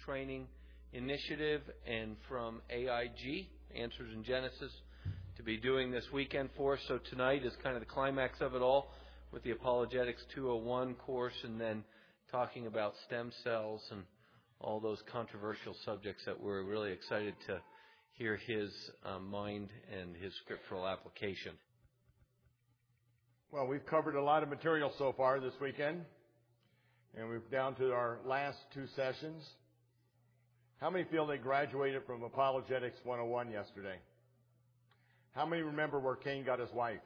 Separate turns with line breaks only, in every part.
Training Initiative and from AIG, Answers in Genesis, to be doing this weekend for us. So tonight is kind of the climax of it all with the Apologetics 201 course, and then talking about stem cells and all those controversial subjects that we're really excited to hear his mind and his scriptural application.
Well, we've covered a lot of material so far this weekend, and we're down to our last two sessions. How many feel they graduated from Apologetics 101 yesterday? How many remember where Cain got his wife?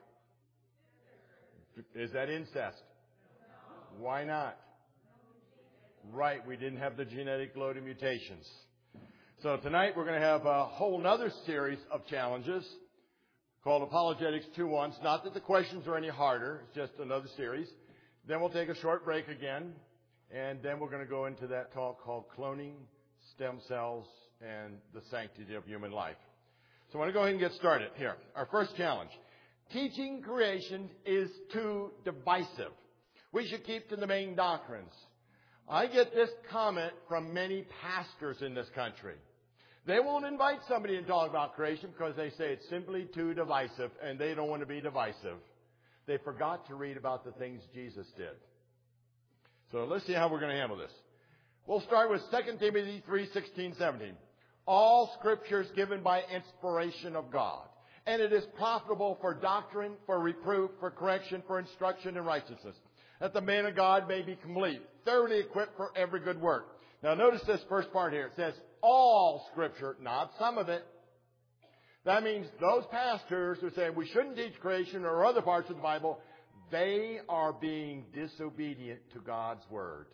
Is that incest? Why not? Right, we didn't have the genetic load of mutations. So tonight we're going to have a whole other series of challenges called Apologetics 2.1. It's not that the questions are any harder, it's just another series. Then we'll take a short break again, and then we're going to go into that talk called Cloning, Stem Cells, and the Sanctity of Human Life. So I want to go ahead and get started here. Our first challenge. Teaching creation is too divisive. We should keep to the main doctrines. I get this comment from many pastors in this country. They won't invite somebody to talk about creation because they say it's simply too divisive, and they don't want to be divisive. They forgot to read about the things Jesus did. So let's see how we're going to handle this. We'll start with 2 Timothy 3:16-17. All Scripture is given by inspiration of God, and it is profitable for doctrine, for reproof, for correction, for instruction in righteousness, that the man of God may be complete, thoroughly equipped for every good work. Now notice this first part here. It says all Scripture, not some of it. That means those pastors who say we shouldn't teach creation or other parts of the Bible, they are being disobedient to God's Word.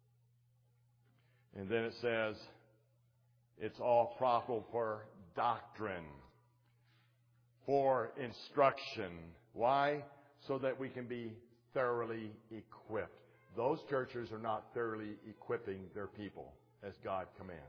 And then it says it's all profitable for doctrine, for instruction. Why? So that we can be thoroughly equipped. Those churches are not thoroughly equipping their people as God commands.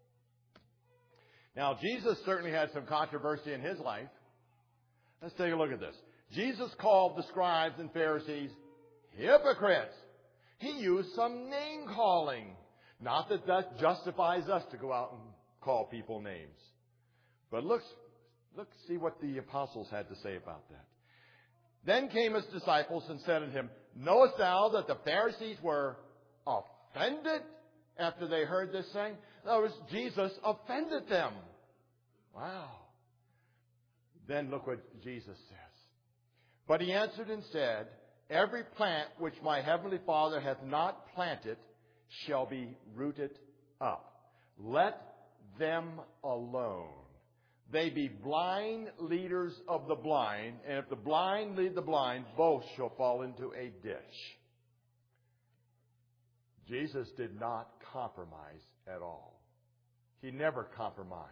Now, Jesus certainly had some controversy in his life. Let's take a look at this. Jesus called the scribes and Pharisees hypocrites. He used some name calling. Not that that justifies us to go out and call people names. But look, see what the apostles had to say about that. Then came his disciples and said unto him, knowest thou that the Pharisees were offended after they heard this saying? In other words, Jesus offended them. Wow. Then look what Jesus says. But he answered and said, every plant which my heavenly Father hath not planted shall be rooted up. Let them alone. They be blind leaders of the blind, and if the blind lead the blind, both shall fall into a ditch. Jesus did not compromise at all. He never compromised.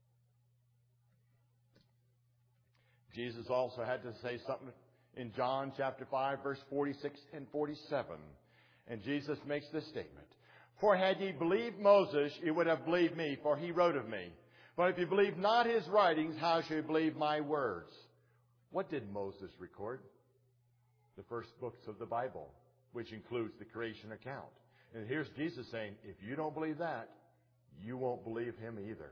Jesus also had to say something in John chapter 5, verse 46 and 47. And Jesus makes this statement. For had ye believed Moses, ye would have believed me, for he wrote of me. But if you believe not his writings, how shall you believe my words? What did Moses record? The first books of the Bible, which includes the creation account. And here's Jesus saying, if you don't believe that, you won't believe him either.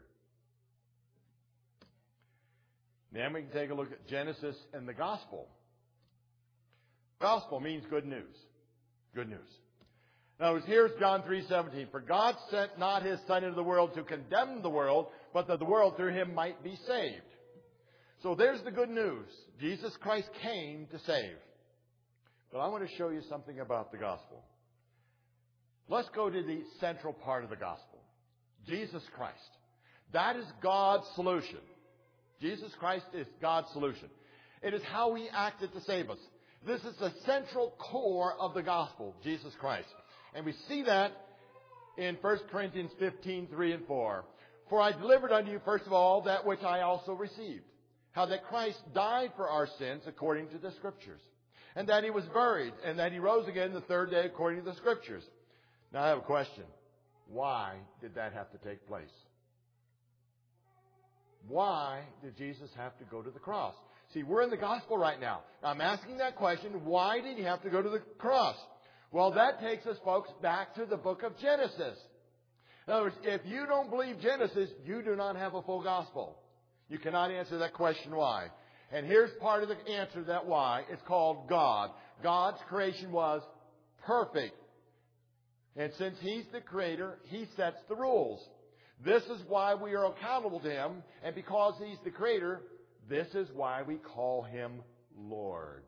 Then we can take a look at Genesis and the gospel. Gospel means good news. Good news. In other words, here's John 3:17. For God sent not his Son into the world to condemn the world, but that the world through him might be saved. So there's the good news. Jesus Christ came to save. But I want to show you something about the gospel. Let's go to the central part of the gospel. Jesus Christ. That is God's solution. Jesus Christ is God's solution. It is how he acted to save us. This is the central core of the gospel, Jesus Christ. And we see that in 1 Corinthians 15:3-4. For I delivered unto you, first of all, that which I also received. How that Christ died for our sins according to the Scriptures. And that he was buried, and that he rose again the third day according to the Scriptures. Now I have a question. Why did that have to take place? Why did Jesus have to go to the cross? See, we're in the gospel right now. I'm asking that question, why did he have to go to the cross? Well, that takes us, folks, back to the book of Genesis. In other words, if you don't believe Genesis, you do not have a full gospel. You cannot answer that question why. And here's part of the answer to that why. It's called God. God's creation was perfect. And since He's the Creator, He sets the rules. This is why we are accountable to Him. And because He's the Creator, this is why we call Him Lord.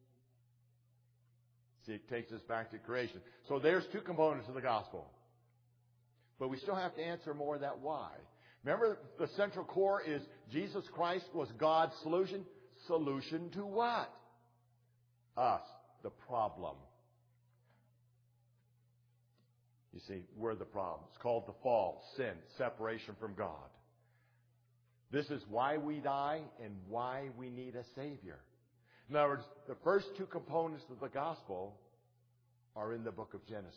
See, it takes us back to creation. So there's two components of the gospel. But we still have to answer more of that why. Remember, the central core is Jesus Christ was God's solution. Solution to what? Us, the problem. You see, we're the problem. It's called the fall, sin, separation from God. This is why we die and why we need a Savior. In other words, the first two components of the gospel are in the book of Genesis.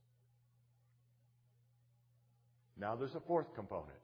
Now there's a fourth component.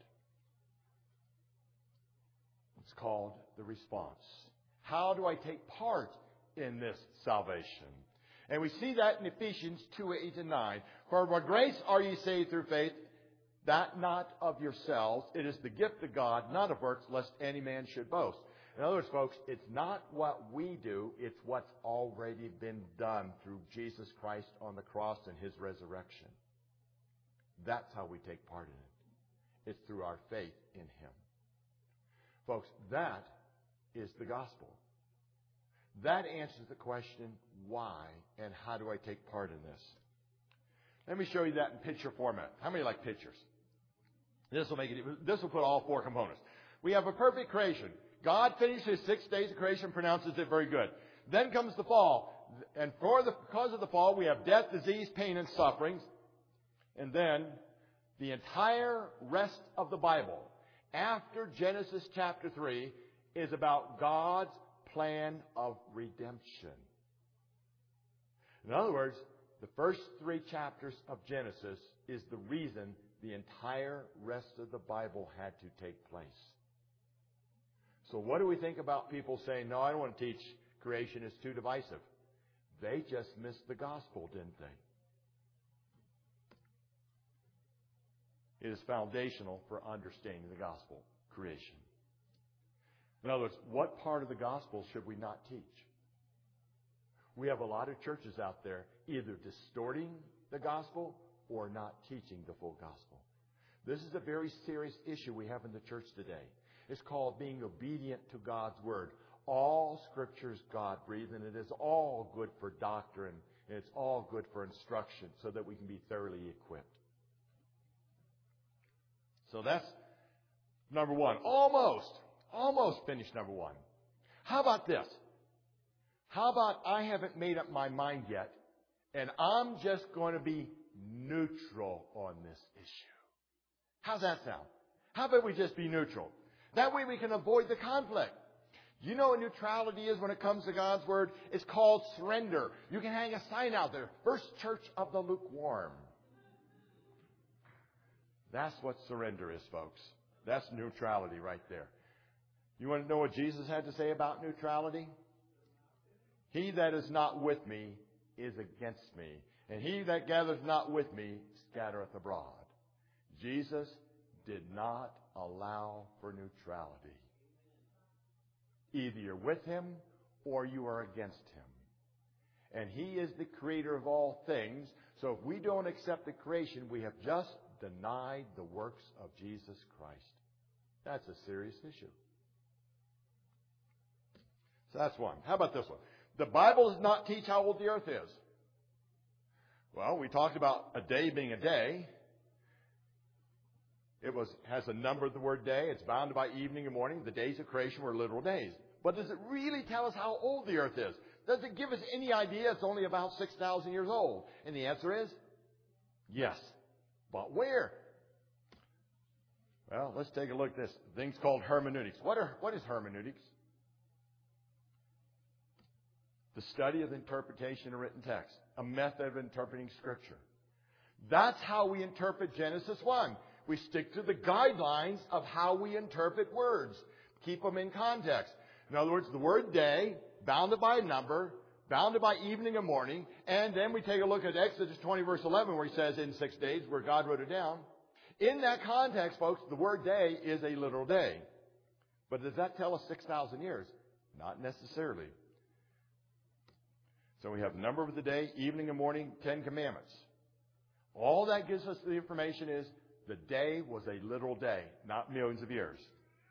It's called the response. How do I take part in this salvation? And we see that in Ephesians 2:8-9. For by grace are ye saved through faith, that not of yourselves. It is the gift of God, not of works, lest any man should boast. In other words, folks, it's not what we do, it's what's already been done through Jesus Christ on the cross and His resurrection. That's how we take part in it. It's through our faith in Him. Folks, that is the gospel. That answers the question, why and how do I take part in this? Let me show you that in picture format. How many like pictures? This will put all four components. We have a perfect creation. God finished His 6 days of creation, pronounces it very good. Then comes the fall. And because of the fall, we have death, disease, pain, and sufferings. And then the entire rest of the Bible, after Genesis chapter 3, is about God's plan of redemption. In other words, the first 3 chapters of Genesis is the reason the entire rest of the Bible had to take place. So what do we think about people saying, no, I don't want to teach creation, it's too divisive? They just missed the gospel, didn't they? It is foundational for understanding the gospel, creation. In other words, what part of the gospel should we not teach? We have a lot of churches out there either distorting the gospel or not teaching the full gospel. This is a very serious issue we have in the church today. It's called being obedient to God's word. All Scripture is God-breathed, and it is all good for doctrine, and it's all good for instruction so that we can be thoroughly equipped. So that's number one. Almost finished number one. How about this? How about I haven't made up my mind yet, and I'm just going to be neutral on this issue? How's that sound? How about we just be neutral? That way we can avoid the conflict. You know what neutrality is when it comes to God's Word? It's called surrender. You can hang a sign out there. First Church of the Lukewarm. That's what surrender is, folks. That's neutrality right there. You want to know what Jesus had to say about neutrality? He that is not with me is against me, and he that gathereth not with me scattereth abroad. Jesus did not allow for neutrality. Either you're with Him or you are against Him. And He is the creator of all things. So if we don't accept the creation, we have just denied the works of Jesus Christ. That's a serious issue. So that's one. How about this one? The Bible does not teach how old the earth is. Well, we talked about a day being a day. It has a number of the word day. It's bounded by evening and morning. The days of creation were literal days. But does it really tell us how old the earth is? Does it give us any idea it's only about 6,000 years old? And the answer is yes. But where? Well, let's take a look at this. Things called hermeneutics. What is hermeneutics? The study of the interpretation of written text. A method of interpreting Scripture. That's how we interpret Genesis 1. We stick to the guidelines of how we interpret words. Keep them in context. In other words, the word day, bounded by a number, bounded by evening and morning. And then we take a look at Exodus 20, verse 11, where He says in 6 days, where God wrote it down. In that context, folks, the word day is a literal day. But does that tell us 6,000 years? Not necessarily. So we have number of the day, evening and morning, 10 commandments. All that gives us the information is the day was a literal day, not millions of years.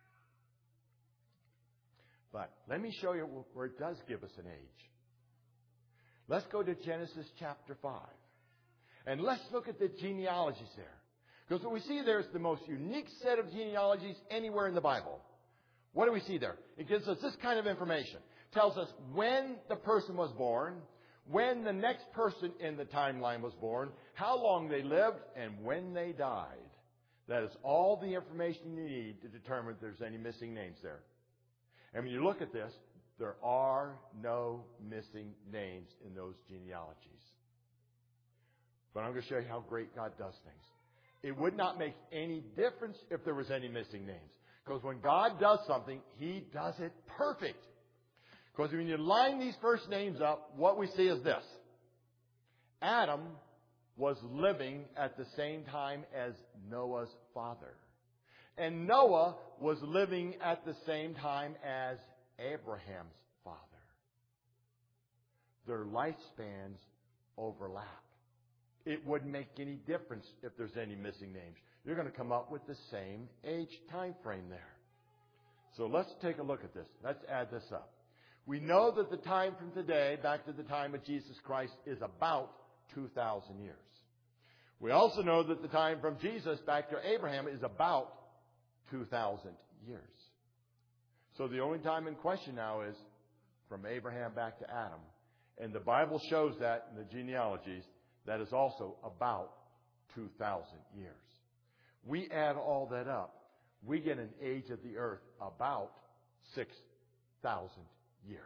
But let me show you where it does give us an age. Let's go to Genesis chapter 5. And let's look at the genealogies there. Because what we see there is the most unique set of genealogies anywhere in the Bible. What do we see there? It gives us this kind of information. It tells us when the person was born, when the next person in the timeline was born, how long they lived, and when they died. That is all the information you need to determine if there's any missing names there. And when you look at this, there are no missing names in those genealogies. But I'm going to show you how great God does things. It would not make any difference if there was any missing names. Because when God does something, He does it perfect. Because when you line these first names up, what we see is this. Adam was living at the same time as Noah's father. And Noah was living at the same time as Abraham's father. Their lifespans overlap. It wouldn't make any difference if there's any missing names. You're going to come up with the same age time frame there. So let's take a look at this. Let's add this up. We know that the time from today back to the time of Jesus Christ is about 2,000 years. We also know that the time from Jesus back to Abraham is about 2,000 years. So the only time in question now is from Abraham back to Adam. And the Bible shows that in the genealogies, that is also about 2,000 years. We add all that up, we get an age of the earth about 6,000 years.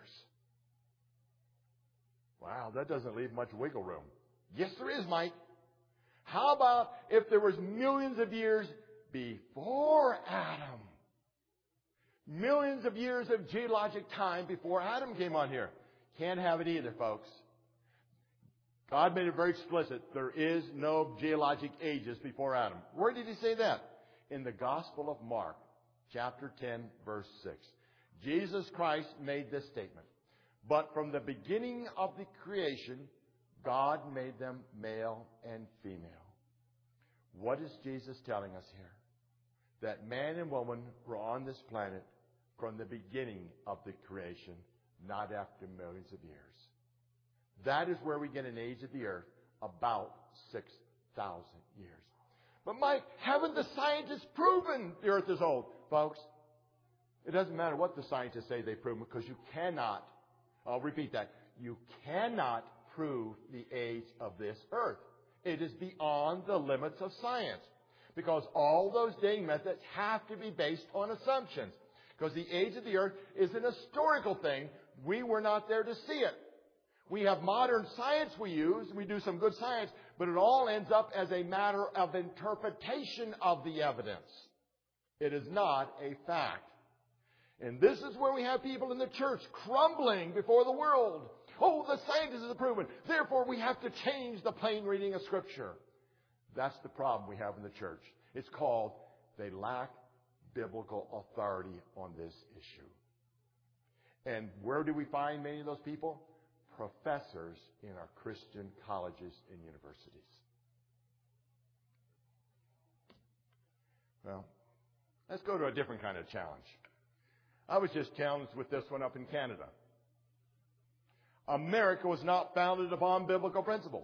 Wow, that doesn't leave much wiggle room. Yes, there is, Mike. How about if there was millions of years before Adam? Millions of years of geologic time before Adam came on here. Can't have it either, folks. God made it very explicit. There is no geologic ages before Adam. Where did He say that? In the Gospel of Mark, chapter 10, verse 6. Jesus Christ made this statement. But from the beginning of the creation, God made them male and female. What is Jesus telling us here? That man and woman were on this planet from the beginning of the creation, not after millions of years. That is where we get an age of the earth, about 6,000 years. But Mike, haven't the scientists proven the earth is old? Folks, it doesn't matter what the scientists say they've proven, because you cannot, I'll repeat that, you cannot prove the age of this earth. It is beyond the limits of science. Because all those dating methods have to be based on assumptions. Because the age of the earth is an historical thing. We were not there to see it. We have modern science we use. We do some good science. But it all ends up as a matter of interpretation of the evidence. It is not a fact. And this is where we have people in the church crumbling before the world. Oh, the scientists have proven. Therefore, we have to change the plain reading of Scripture. That's the problem we have in the church. It's called they lack biblical authority on this issue. And where do we find many of those people? Professors in our Christian colleges and universities. Well, let's go to a different kind of challenge. I was just challenged with this one up in Canada. America was not founded upon biblical principles.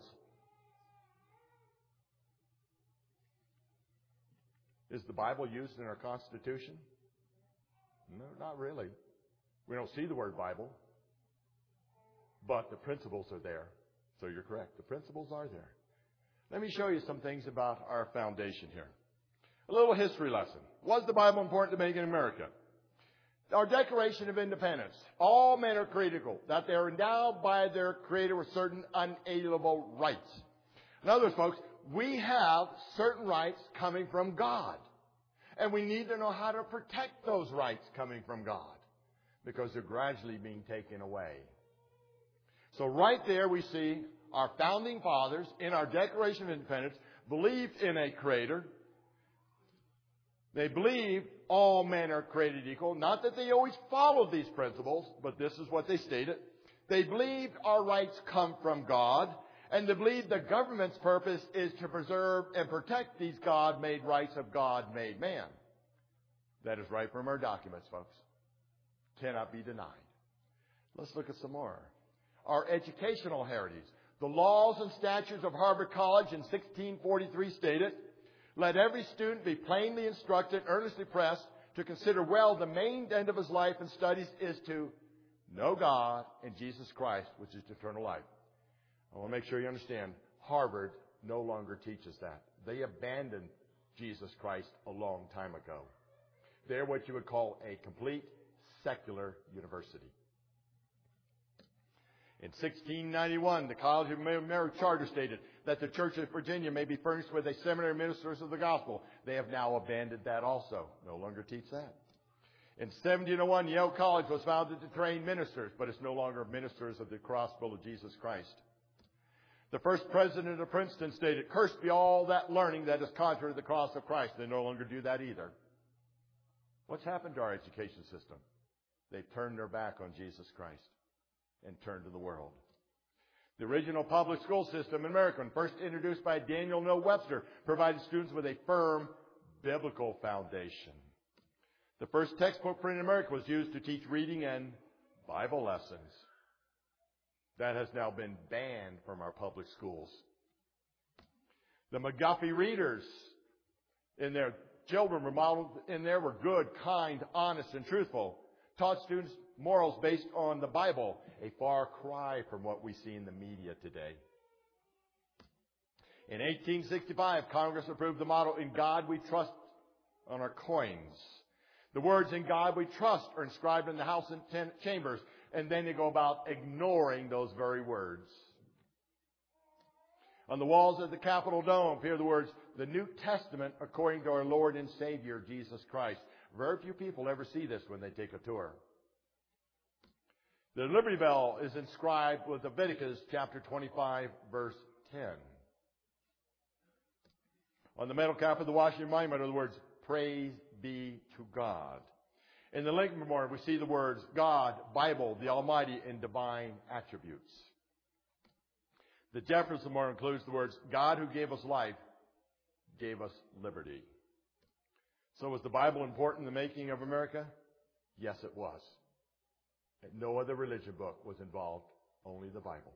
Is the Bible used in our Constitution? No, not really. We don't see the word Bible. But the principles are there. So you're correct. The principles are there. Let me show you some things about our foundation here. A little history lesson. Was the Bible important to make in America? Our Declaration of Independence. All men are created equal. That they are endowed by their Creator with certain unalienable rights. In other words, folks, we have certain rights coming from God. And we need to know how to protect those rights coming from God. Because they're gradually being taken away. So right there we see our founding fathers in our Declaration of Independence believed in a Creator. They believe all men are created equal. Not that they always followed these principles, but this is what they stated. They believed our rights come from God, and they believe the government's purpose is to preserve and protect these God-made rights of God-made man. That is right from our documents, folks. Cannot be denied. Let's look at some more. Our educational heritage. The laws and statutes of Harvard College in 1643 stated, "Let every student be plainly instructed, earnestly pressed, to consider well the main end of his life and studies is to know God and Jesus Christ, which is eternal life." I want to make sure you understand, Harvard no longer teaches that. They abandoned Jesus Christ a long time ago. They're what you would call a complete secular university. In 1691, the College of Mary Charter stated that the Church of Virginia may be furnished with a seminary of ministers of the gospel. They have now abandoned that also. No longer teach that. In 1701, Yale College was founded to train ministers, but it's no longer ministers of the gospel of Jesus Christ. The first president of Princeton stated, "Cursed be all that learning that is contrary to the cross of Christ." They no longer do that either. What's happened to our education system? They've turned their back on Jesus Christ and turned to the world. The original public school system in America, first introduced by Daniel Noah Webster, provided students with a firm biblical foundation. The first textbook printed in America was used to teach reading and Bible lessons. That has now been banned from our public schools. The McGuffey readers in their children were modeled in there were good, kind, honest, and truthful. Taught students morals based on the Bible, a far cry from what we see in the media today. In 1865, Congress approved the motto, "In God we trust," on our coins. The words "In God we trust" are inscribed in the House and chambers, and then they go about ignoring those very words. On the walls of the Capitol Dome appear the words, "The New Testament according to our Lord and Savior, Jesus Christ." Very few people ever see this when they take a tour. The Liberty Bell is inscribed with Leviticus chapter 25, verse 10. On the metal cap of the Washington Monument are the words, "Praise be to God." In the Lincoln Memorial, we see the words, "God, Bible, the Almighty, and divine attributes." The Jefferson Memorial includes the words, "God who gave us life, gave us liberty." So was the Bible important in the making of America? Yes, it was. And no other religion book was involved, only the Bible.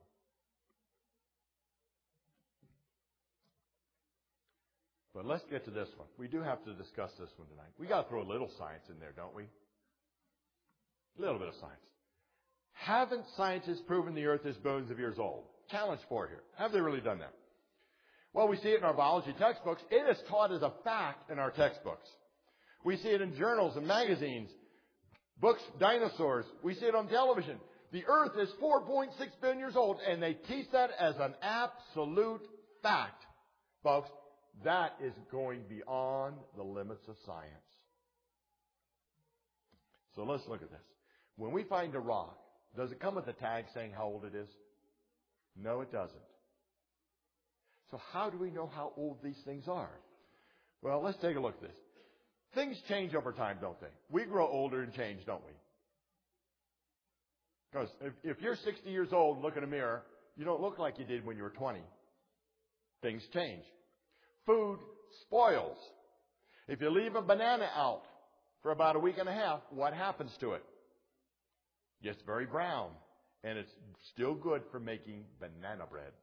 But let's get to this one. We do have to discuss this one tonight. We got to throw a little science in there, don't we? A little bit of science. Haven't scientists proven the earth is billions of years old? Challenge for here. Have they really done that? Well, we see it in our biology textbooks. It is taught as a fact in our textbooks. We see it in journals and magazines, books, dinosaurs. We see it on television. The earth is 4.6 billion years old, and they teach that as an absolute fact. Folks, that is going beyond the limits of science. So let's look at this. When we find a rock, does it come with a tag saying how old it is? No, it doesn't. So how do we know how old these things are? Well, let's take a look at this. Things change over time, don't they? We grow older and change, don't we? Because if you're 60 years old and look in a mirror, you don't look like you did when you were 20. Things change. Food spoils. If you leave a banana out for about a week and a half, what happens to it? It gets very brown, and it's still good for making banana bread.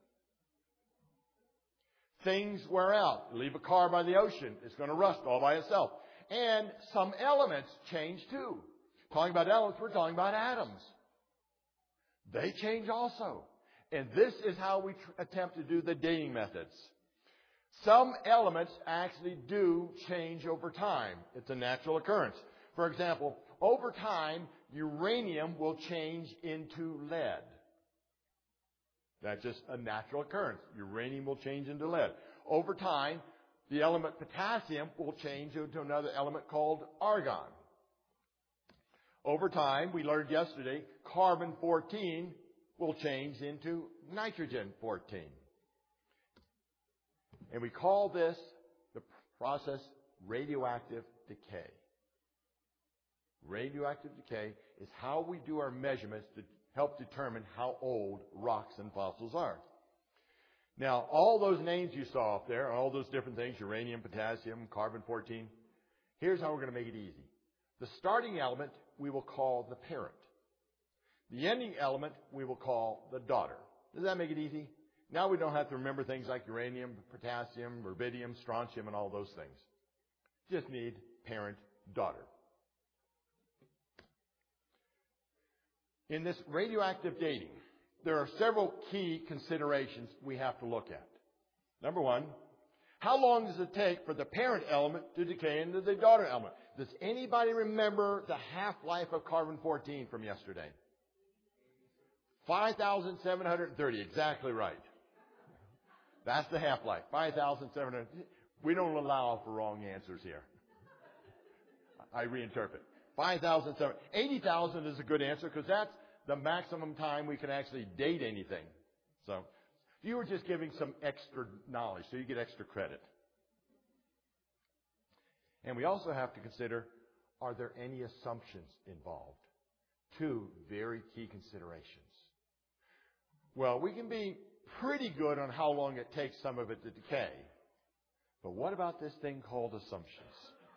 Things wear out. Leave a car by the ocean, it's going to rust all by itself. And some elements change too. Talking about elements, we're talking about atoms. They change also. And this is how we attempt to do the dating methods. Some elements actually do change over time. It's a natural occurrence. For example, over time, uranium will change into lead. That's just a natural occurrence. Uranium will change into lead. Over time, the element potassium will change into another element called argon. Over time, we learned yesterday, carbon-14 will change into nitrogen-14. And we call this the process radioactive decay. Radioactive decay is how we do our measurements to help determine how old rocks and fossils are. Now, all those names you saw up there, all those different things, uranium, potassium, carbon-14, here's how we're going to make it easy. The starting element we will call the parent. The ending element we will call the daughter. Does that make it easy? Now we don't have to remember things like uranium, potassium, rubidium, strontium, and all those things. Just need parent, daughter. In this radioactive dating, there are several key considerations we have to look at. Number one, how long does it take for the parent element to decay into the daughter element? Does anybody remember the half-life of carbon-14 from yesterday? 5,730, exactly right. That's the half-life, 5,700. We don't allow for wrong answers here. I reinterpret. 5,700. 80,000 is a good answer because that's the maximum time we can actually date anything. So you were just giving some extra knowledge, so you get extra credit. And we also have to consider, are there any assumptions involved? Two very key considerations. Well, we can be pretty good on how long it takes some of it to decay. But what about this thing called assumptions?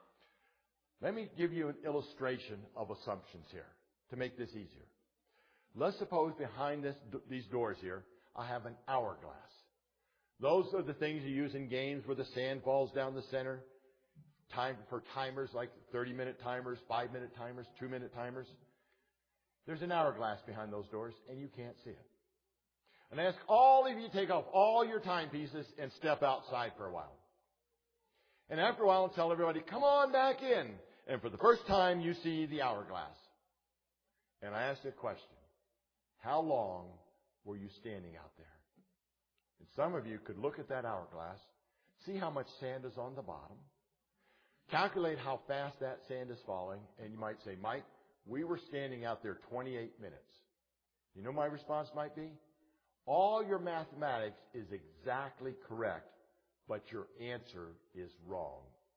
Let me give you an illustration of assumptions here to make this easier. Let's suppose behind these doors here, I have an hourglass. Those are the things you use in games where the sand falls down the center. Time for timers like 30-minute timers, 5-minute timers, 2-minute timers. There's an hourglass behind those doors, and you can't see it. And I ask all of you to take off all your timepieces and step outside for a while. And after a while, I'll tell everybody, come on back in. And for the first time, you see the hourglass. And I ask you a question. How long were you standing out there? And some of you could look at that hourglass, see how much sand is on the bottom, calculate how fast that sand is falling, and you might say, Mike, we were standing out there 28 minutes. You know my response might be? All your mathematics is exactly correct, but your answer is wrong.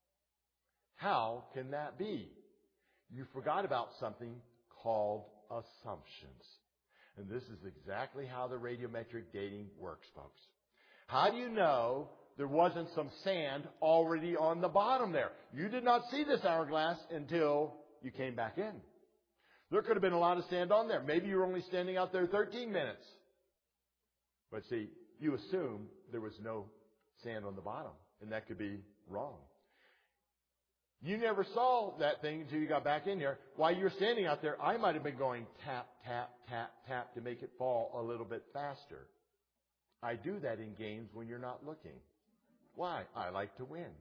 How can that be? You forgot about something called assumptions. And this is exactly how the radiometric dating works, folks. How do you know there wasn't some sand already on the bottom there? You did not see this hourglass until you came back in. There could have been a lot of sand on there. Maybe you were only standing out there 13 minutes. But see, you assume there was no sand on the bottom, and that could be wrong. You never saw that thing until you got back in here. While you were standing out there, I might have been going tap, tap, tap, tap to make it fall a little bit faster. I do that in games when you're not looking. Why? I like to win.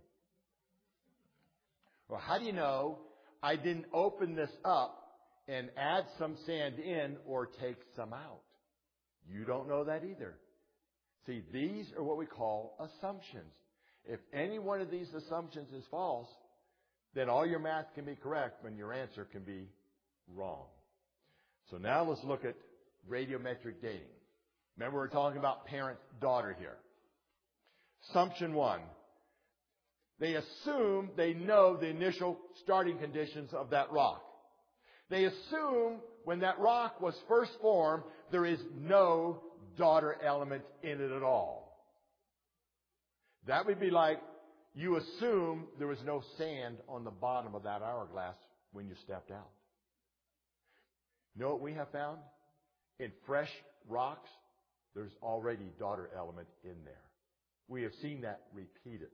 Well, how do you know I didn't open this up and add some sand in or take some out? You don't know that either. See, these are what we call assumptions. If any one of these assumptions is false, then all your math can be correct, but your answer can be wrong. So now let's look at radiometric dating. Remember, we're talking about parent-daughter here. Assumption one. They assume they know the initial starting conditions of that rock. They assume when that rock was first formed, there is no daughter element in it at all. That would be like you assume there was no sand on the bottom of that hourglass when you stepped out. You know what we have found? In fresh rocks, there's already daughter element in there. We have seen that repeatedly.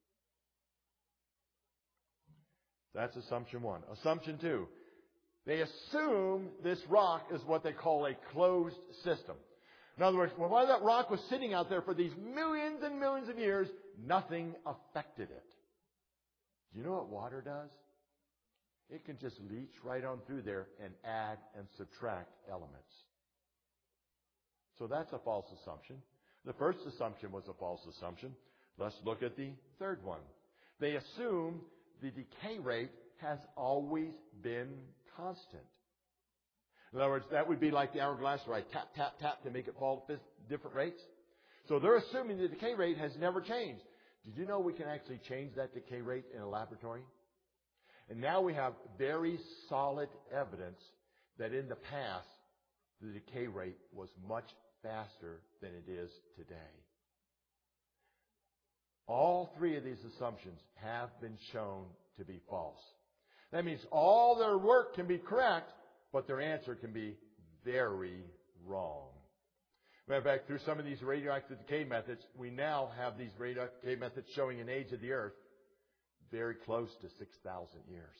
That's assumption one. Assumption two. They assume this rock is what they call a closed system. In other words, while that rock was sitting out there for these millions and millions of years, nothing affected it. Do you know what water does? It can just leach right on through there and add and subtract elements. So that's a false assumption. The first assumption was a false assumption. Let's look at the third one. They assume the decay rate has always been constant. In other words, that would be like the hourglass where I tap, tap, tap to make it fall at different rates. So they're assuming the decay rate has never changed. Did you know we can actually change that decay rate in a laboratory? And now we have very solid evidence that in the past, the decay rate was much faster than it is today. All three of these assumptions have been shown to be false. That means all their work can be correct, but their answer can be very wrong. Matter of fact, through some of these radioactive decay methods, we now have these radioactive decay methods showing an age of the Earth very close to 6,000 years.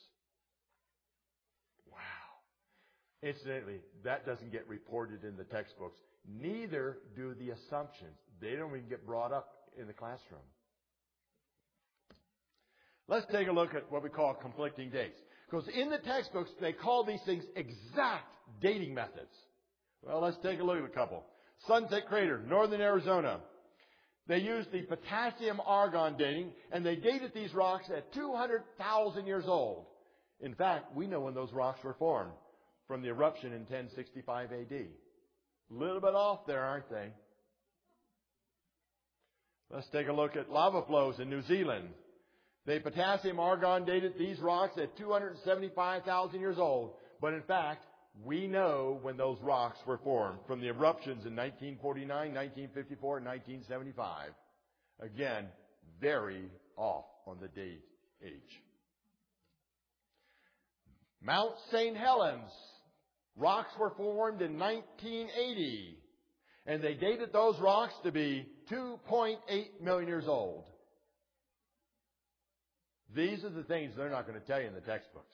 Wow. Incidentally, that doesn't get reported in the textbooks. Neither do the assumptions. They don't even get brought up in the classroom. Let's take a look at what we call conflicting dates. Because in the textbooks, they call these things exact dating methods. Well, let's take a look at a couple. Sunset Crater, northern Arizona. They used the potassium-argon dating, and they dated these rocks at 200,000 years old. In fact, we know when those rocks were formed, from the eruption in 1065 AD. A little bit off there, aren't they? Let's take a look at lava flows in New Zealand. They potassium-argon dated these rocks at 275,000 years old. But in fact, we know when those rocks were formed from the eruptions in 1949, 1954, and 1975. Again, very off on the date age. Mount St. Helens. Rocks were formed in 1980. And they dated those rocks to be 2.8 million years old. These are the things they're not going to tell you in the textbooks.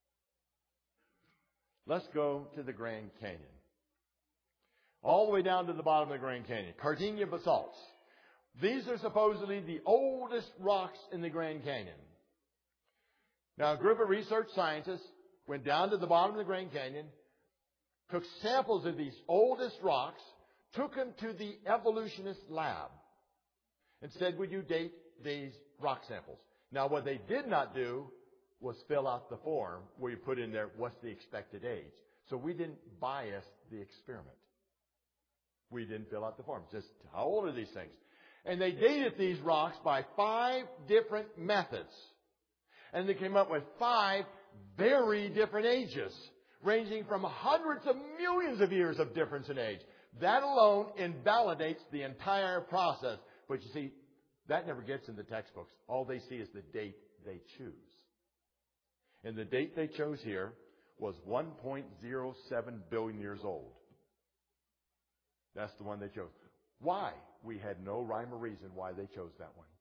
Let's go to the Grand Canyon. All the way down to the bottom of the Grand Canyon. Cardinia basalts. These are supposedly the oldest rocks in the Grand Canyon. Now, a group of research scientists went down to the bottom of the Grand Canyon, took samples of these oldest rocks, took them to the evolutionist lab, and said, would you date these rock samples? Now, what they did not do was fill out the form where you put in there what's the expected age. So we didn't bias the experiment. We didn't fill out the form. Just how old are these things? And they dated these rocks by 5 different methods. And they came up with 5 very different ages, ranging from hundreds of millions of years of difference in age. That alone invalidates the entire process. But you see, that never gets in the textbooks. All they see is the date they choose. And the date they chose here was 1.07 billion years old. That's the one they chose. Why? We had no rhyme or reason why they chose that one.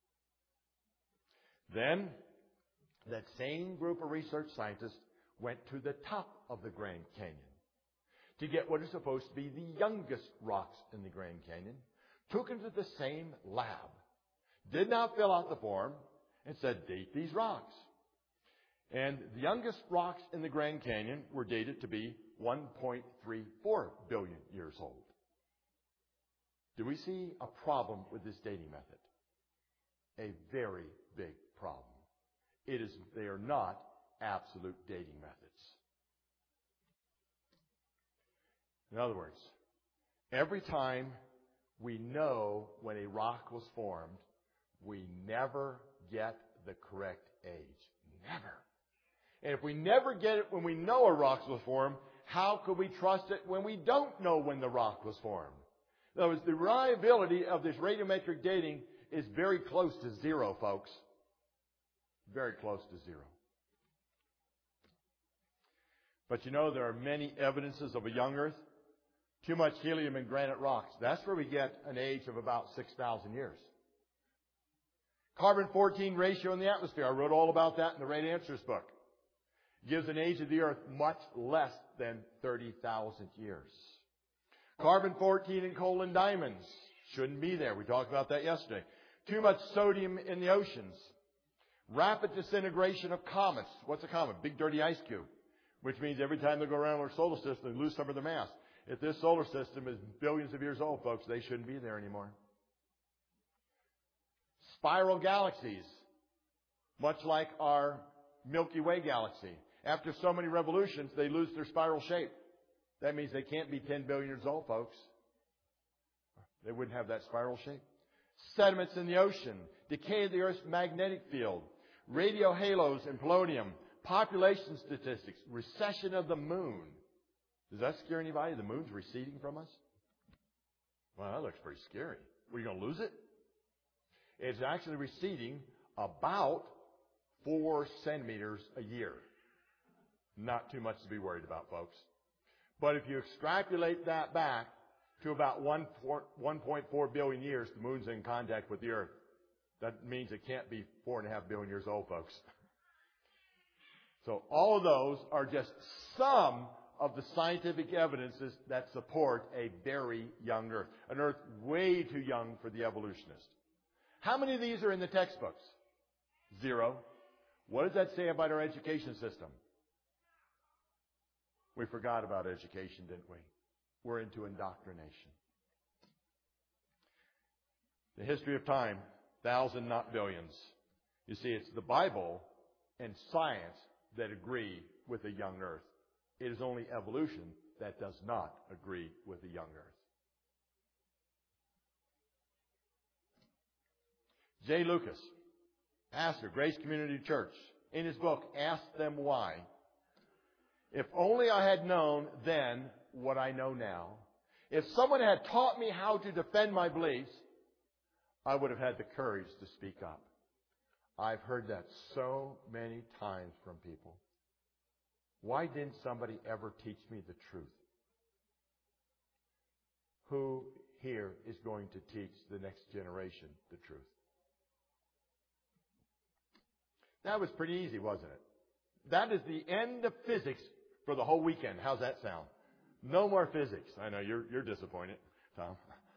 Then, that same group of research scientists went to the top of the Grand Canyon to get what is supposed to be the youngest rocks in the Grand Canyon, took them to the same lab, did not fill out the form, and said, date these rocks. And the youngest rocks in the Grand Canyon were dated to be 1.34 billion years old. Do we see a problem with this dating method? A very big problem. They are not absolute dating methods. In other words, every time we know when a rock was formed, we never get the correct age. Never. And if we never get it when we know a rock was formed, how could we trust it when we don't know when the rock was formed? In other words, the reliability of this radiometric dating is very close to zero, folks. Very close to zero. But you know, there are many evidences of a young Earth. Too much helium in granite rocks. That's where we get an age of about 6,000 years. Carbon-14 ratio in the atmosphere. I wrote all about that in the Right Answers book. Gives an age of the Earth much less than 30,000 years. Carbon-14 in coal and diamonds. Shouldn't be there. We talked about that yesterday. Too much sodium in the oceans. Rapid disintegration of comets. What's a comet? Big dirty ice cube. Which means every time they go around our solar system, they lose some of their mass. If this solar system is billions of years old, folks, they shouldn't be there anymore. Spiral galaxies. Much like our Milky Way galaxy. After so many revolutions, they lose their spiral shape. That means they can't be 10 billion years old, folks. They wouldn't have that spiral shape. sediments in the ocean, decay of the Earth's magnetic field, radio halos and polonium, population statistics, recession of the moon. Does that scare anybody? The moon's receding from us? Well, that looks pretty scary. Were you going to lose it? It's actually receding about 4 centimeters a year. Not too much to be worried about, folks. But if you extrapolate that back to about 1.4 billion years, the moon's in contact with the Earth. That means it can't be 4.5 billion years old, folks. So all of those are just some of the scientific evidences that support a very young Earth. An Earth way too young for the evolutionist. How many of these are in the textbooks? 0. What does that say about our education system? We forgot about education, didn't we? We're into indoctrination. The history of time, 1,000, not billions. You see, it's the Bible and science that agree with a young Earth. It is only evolution that does not agree with a young Earth. J. Lucas, pastor, Grace Community Church, in his book, Ask Them Why. If only I had known then what I know now. If someone had taught me how to defend my beliefs, I would have had the courage to speak up. I've heard that so many times from people. Why didn't somebody ever teach me the truth? Who here is going to teach the next generation the truth? That was pretty easy, wasn't it? That is the end of physics for the whole weekend. How's that sound? No more physics. I know you're disappointed, Tom.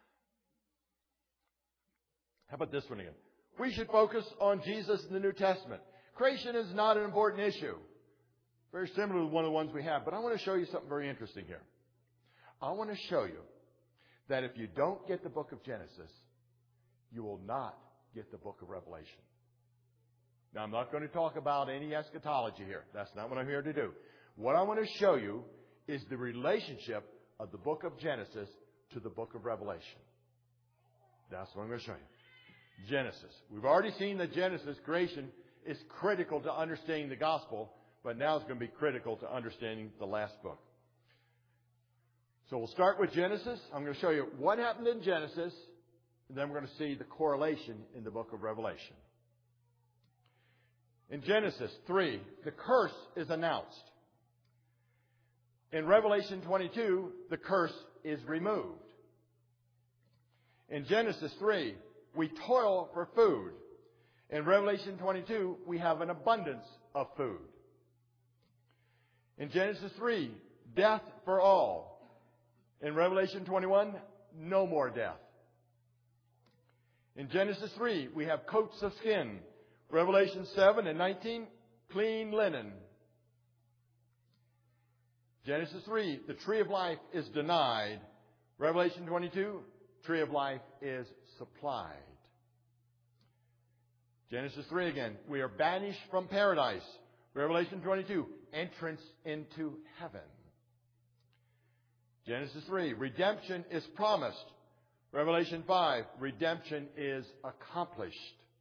How about this one again? We should focus on Jesus in the New Testament. Creation is not an important issue. Very similar to one of the ones we have. But I want to show you something very interesting here. I want to show you that if you don't get the book of Genesis, you will not get the book of Revelation. Now, I'm not going to talk about any eschatology here. That's not what I'm here to do. What I want to show you is the relationship of the book of Genesis to the book of Revelation. That's what I'm going to show you. Genesis. We've already seen that Genesis, creation, is critical to understanding the gospel, but now it's going to be critical to understanding the last book. So we'll start with Genesis. I'm going to show you what happened in Genesis, and then we're going to see the correlation in the book of Revelation. In Genesis 3, the curse is announced. In Revelation 22, the curse is removed. In Genesis 3, we toil for food. In Revelation 22, we have an abundance of food. In Genesis 3, death for all. In Revelation 21, no more death. In Genesis 3, we have coats of skin. Revelation 7 and 19, clean linen. Genesis 3, the tree of life is denied. Revelation 22, tree of life is supplied. Genesis 3 again, we are banished from paradise. Revelation 22, entrance into heaven. Genesis 3, redemption is promised. Revelation 5, redemption is accomplished.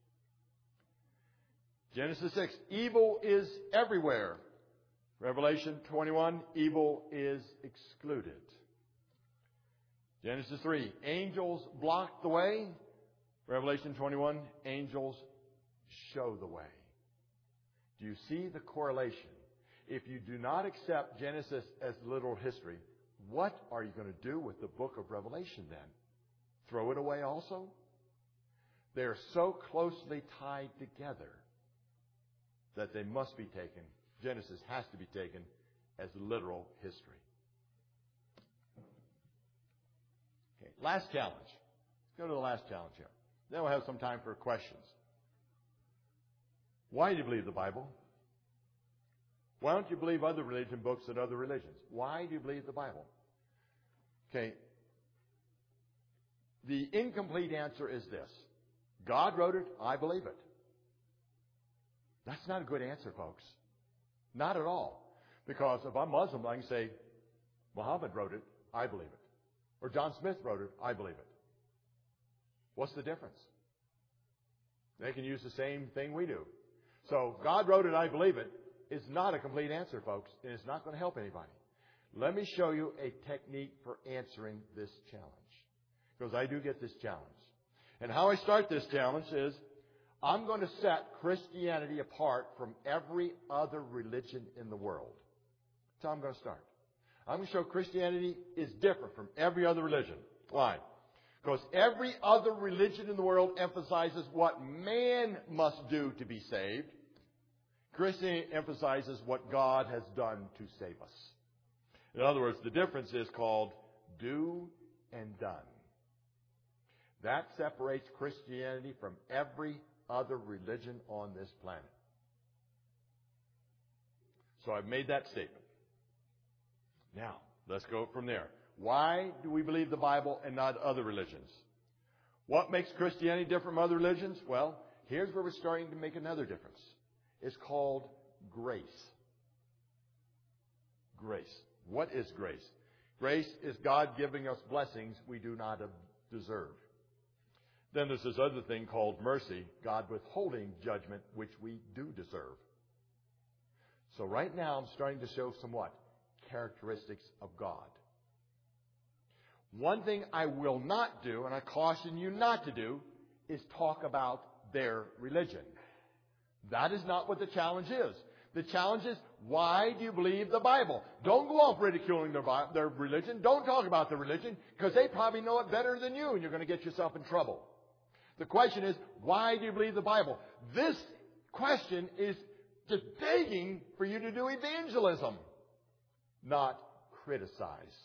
Genesis 6, evil is everywhere. Revelation 21, evil is excluded. Genesis 3, angels block the way. Revelation 21, angels show the way. Do you see the correlation? If you do not accept Genesis as literal history, what are you going to do with the book of Revelation then? Throw it away also? They are so closely tied together that they must be taken. Genesis has to be taken as literal history. Okay, last challenge. Let's go to the last challenge here. Then we'll have some time for questions. Why do you believe the Bible? Why don't you believe other religion books and other religions? Why do you believe the Bible? Okay. The incomplete answer is this. God wrote it, I believe it. That's not a good answer, folks. Not at all. Because if I'm Muslim, I can say, Muhammad wrote it, I believe it. Or John Smith wrote it, I believe it. What's the difference? They can use the same thing we do. So God wrote it, I believe it, is not a complete answer, folks, and it's not going to help anybody. Let me show you a technique for answering this challenge, because I do get this challenge. And how I start this challenge is I'm going to set Christianity apart from every other religion in the world. That's how I'm going to start. I'm going to show Christianity is different from every other religion. Why? Because every other religion in the world emphasizes what man must do to be saved. Christianity emphasizes what God has done to save us. In other words, the difference is called do and done. That separates Christianity from every other religion on this planet. So I've made that statement. Now, let's go from there. Why do we believe the Bible and not other religions? What makes Christianity different from other religions? Well, here's where we're starting to make another difference. It's called grace. Grace. What is grace? Grace is God giving us blessings we do not deserve. Then there's this other thing called mercy, God withholding judgment which we do deserve. So right now I'm starting to show some what? Characteristics of God. One thing I will not do, and I caution you not to do, is talk about their religion. That is not what the challenge is. The challenge is, why do you believe the Bible? Don't go off ridiculing their religion. Don't talk about their religion, because they probably know it better than you, and you're going to get yourself in trouble. The question is, why do you believe the Bible? This question is just begging for you to do evangelism, not criticize.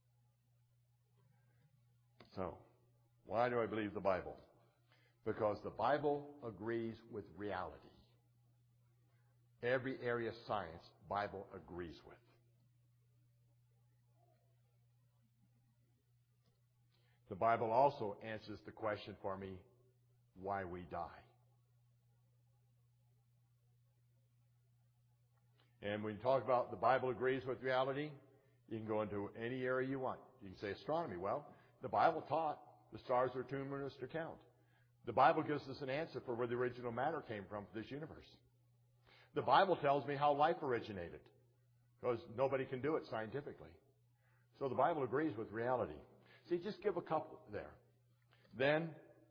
So, why do I believe the Bible? Because the Bible agrees with reality. Every area of science, Bible agrees with. The Bible also answers the question for me, why we die. And when you talk about the Bible agrees with reality, you can go into any area you want. You can say astronomy. Well, the Bible taught the stars are too numerous to count. The Bible gives us an answer for where the original matter came from for this universe. The Bible tells me how life originated, because nobody can do it scientifically. So the Bible agrees with reality. See, just give a couple there. Then,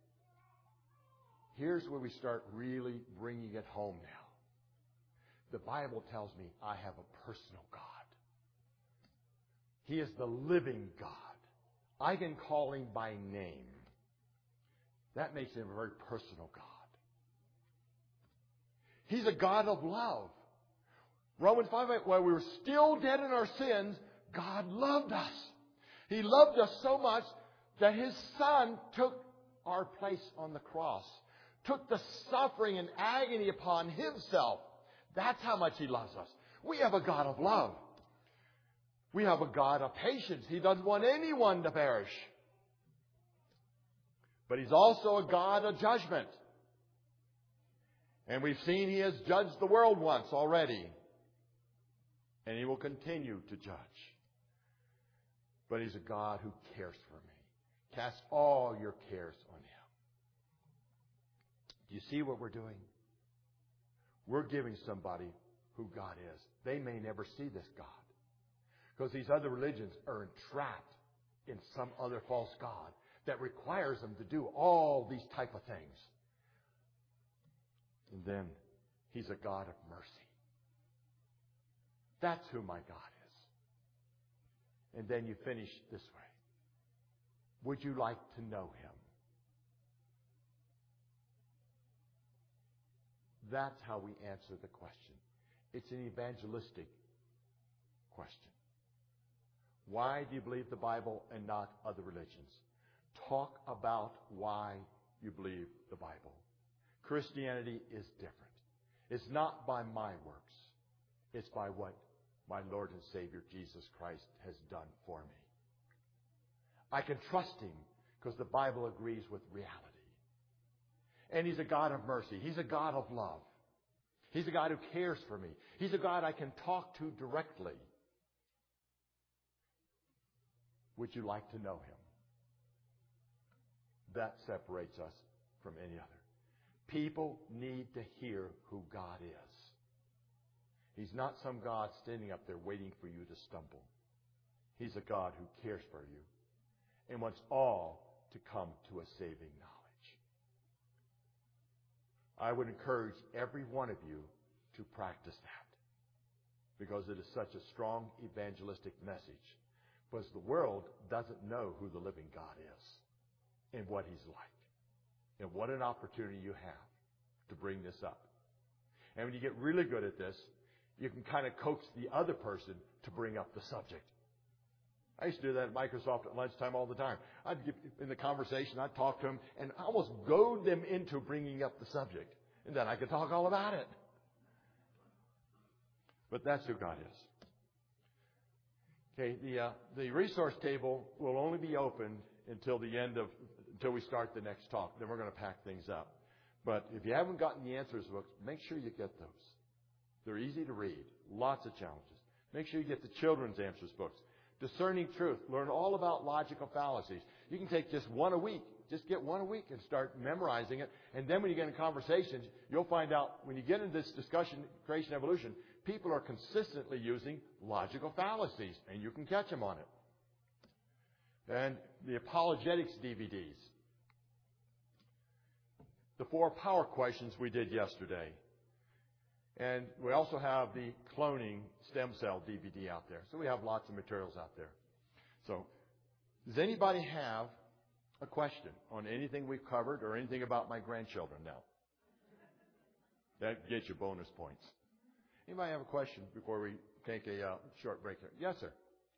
here's where we start really bringing it home now. The Bible tells me I have a personal God. He is the living God. I can call Him by name. That makes Him a very personal God. He's a God of love. Romans 5:8, while we were still dead in our sins, God loved us. He loved us so much that His Son took our place on the cross, took the suffering and agony upon Himself. That's how much He loves us. We have a God of love. We have a God of patience. He doesn't want anyone to perish. But He's also a God of judgment. And we've seen He has judged the world once already. And He will continue to judge. But He's a God who cares for me. Cast all your cares on Him. Do you see what we're doing? We're giving somebody who God is. They may never see this God, because these other religions are entrapped in some other false God that requires them to do all these type of things. And then He's a God of mercy. That's who my God is. And then you finish this way. Would you like to know Him? That's how we answer the question. It's an evangelistic question. Why do you believe the Bible and not other religions? Talk about why you believe the Bible. Christianity is different. It's not by my works. It's by what my Lord and Savior Jesus Christ has done for me. I can trust Him because the Bible agrees with reality. And He's a God of mercy. He's a God of love. He's a God who cares for me. He's a God I can talk to directly. Would you like to know Him? That separates us from any other. People need to hear who God is. He's not some God standing up there waiting for you to stumble. He's a God who cares for you and wants all to come to a saving knowledge. I would encourage every one of you to practice that, because it is such a strong evangelistic message. Because the world doesn't know who the living God is and what He's like. And what an opportunity you have to bring this up. And when you get really good at this, you can kind of coax the other person to bring up the subject. I used to do that at Microsoft at lunchtime all the time. I'd get in the conversation, I'd talk to them, and almost goad them into bringing up the subject. And then I could talk all about it. But that's who God is. Okay, the resource table will only be open until we start the next talk. Then we're going to pack things up. But if you haven't gotten the answers books, make sure you get those. They're easy to read. Lots of challenges. Make sure you get the children's answers books. Discerning Truth. Learn all about logical fallacies. You can take just one a week. Just get one a week and start memorizing it. And then when you get in conversations, you'll find out when you get into this discussion, creation, evolution, people are consistently using logical fallacies, and you can catch them on it. And the apologetics DVDs. The 4 power questions we did yesterday. And we also have the cloning stem cell DVD out there. So we have lots of materials out there. So does anybody have a question on anything we've covered or anything about my grandchildren now? That gets you bonus points. Anybody have a question before we take a short break here? Yes, sir.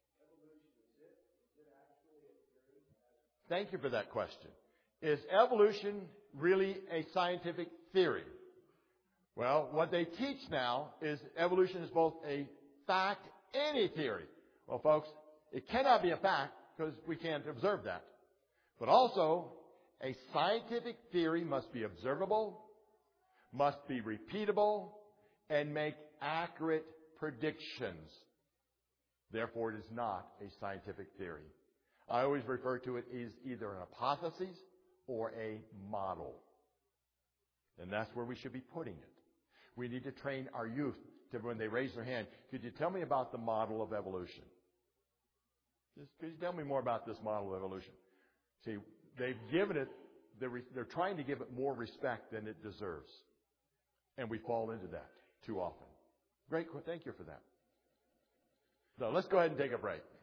Thank you for that question. Is evolution really a scientific theory? Well, what they teach now is evolution is both a fact and a theory. Well, folks, it cannot be a fact because we can't observe that. But also, a scientific theory must be observable, must be repeatable, and make accurate predictions. Therefore, it is not a scientific theory. I always refer to it as either an hypothesis or a model. And that's where we should be putting it. We need to train our youth to, when they raise their hand, could you tell me about the model of evolution? Could you tell me more about this model of evolution? See, they've given it, they're trying to give it more respect than it deserves. And we fall into that too often. Great, thank you for that. So let's go ahead and take a break.